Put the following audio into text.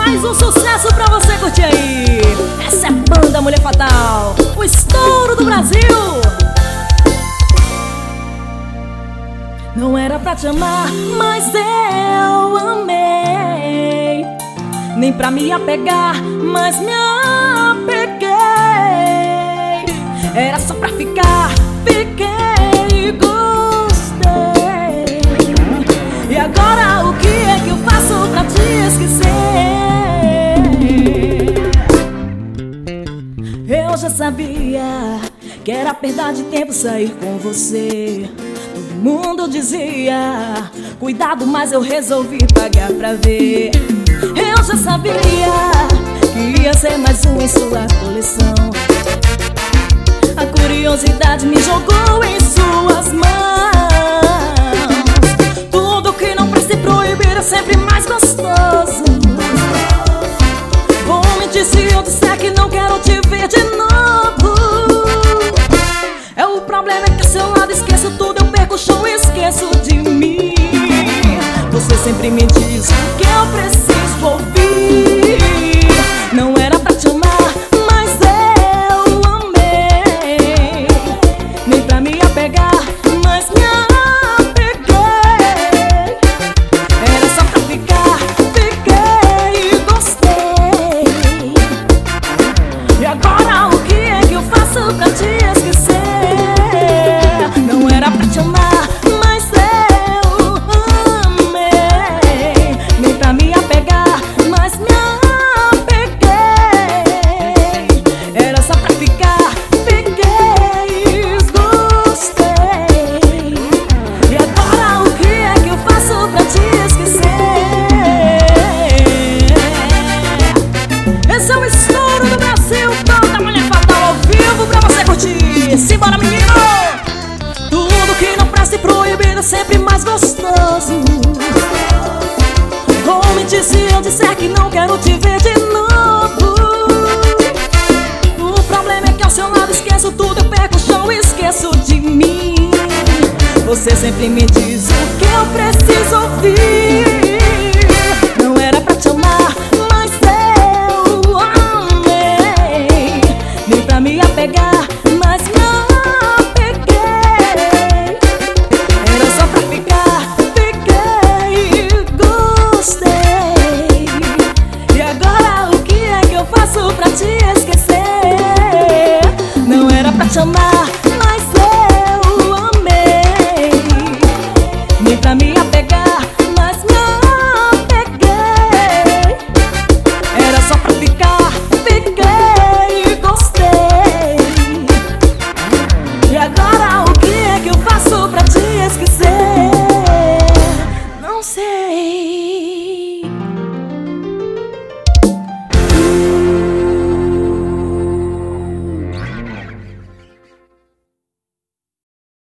Mais um sucesso pra você curtir aí. Essa é a banda Mulher Fatal, o estouro do Brasil. Não era pra te amar, mas eu amei. Nem pra me apegar, mas me apeguei. Era só pra ficar, fiquei e gostei. E agora o que é que eu faço pra te esquecer? Eu já sabia que era perda de tempo sair com você. Todo mundo dizia, cuidado, mas eu resolvi pagar pra ver. Eu já sabia que ia ser mais um em sua coleção. A curiosidade me jogou em suas mãos. Tudo que não presta e proibir é sempre mais gostoso. Vou mentir se eu disser que não quero te ver de novo. É o problema é que ao seu lado esqueço tudo, eu perco o show e esqueço de mim. Você sempre me diz o que eu preciso ouvir. Não era pra te amar, mas eu amei. Nem pra me apegar, mas me apeguei. Era só pra ficar, fiquei e gostei. E agora o que é que eu faço pra te esquecer? Não era pra te amar, mas eu amei. Nem pra me apegar, mas me apeguei. Era só pra ficar, fiquei e gostei. E agora o que é que eu faço pra te esquecer? Esse é o estouro do Brasil, banda Mulher Fatal ao vivo pra você curtir. Simbora, menino! Tudo que não presta e proibido é sempre mais gostoso. Vou mentir se eu disser que não quero te ver de novo. O problema é que ao seu lado esqueço tudo, eu perco o chão e esqueço de mim. Você sempre me diz o que eu preciso ouvir.